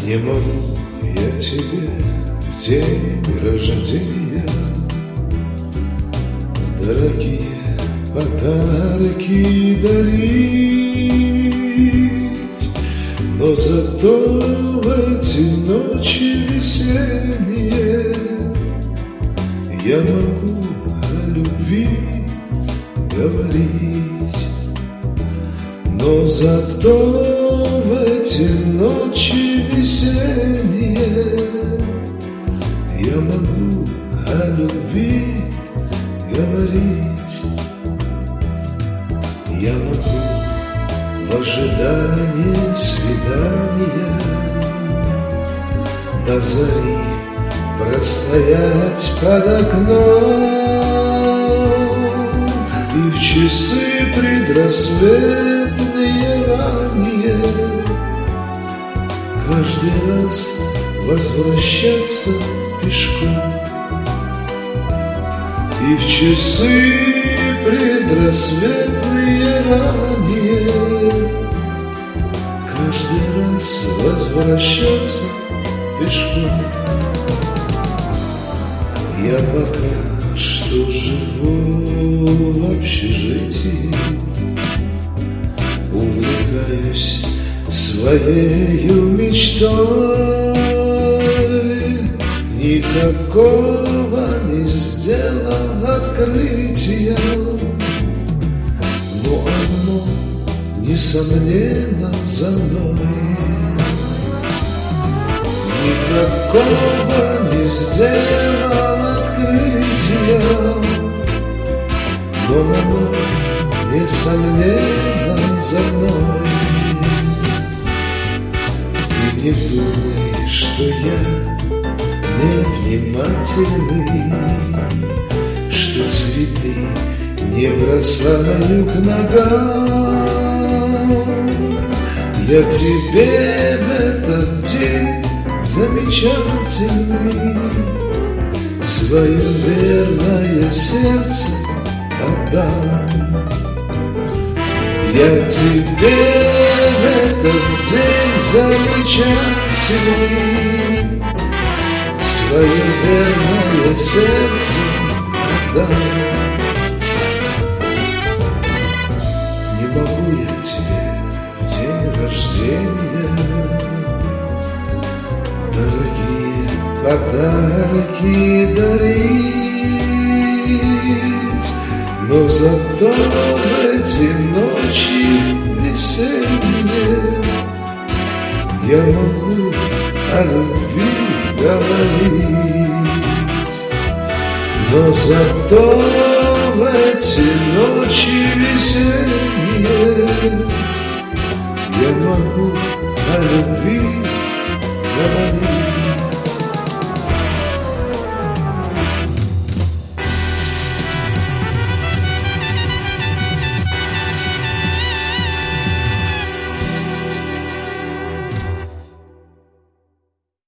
Не могу я тебе в день рождения дорогие подарки дарить, но зато в эти ночи весенние я могу о любви говорить, но зато в эти ночи весенние я могу о любви говорить. Я могу в ожидании свидания до зари простоять под окном, и в часы предрассветные ранние каждый раз возвращаться пешком. И в часы предрассветные ранние каждый раз возвращаться пешком. Я пока что живу в общежитии, увлекаюсь своею мечтой, никакого не сделал открытия, но одно несомненно за мной. Никакого не сделал открытия, но оно несомненно за мной. Ты не думай, что я невнимательный, что цветы не бросаю к ногам. Я тебе в этот день замечательный свое верное сердце отдам. Я тебе в этот день замечательный свое верное сердце отдам. Не могу я тебе в день рождения дорогие подарки дарить, но зато в эти ночи весенние я могу о любви говорить, но зато в эти ночи весенние я могу о любви говорить.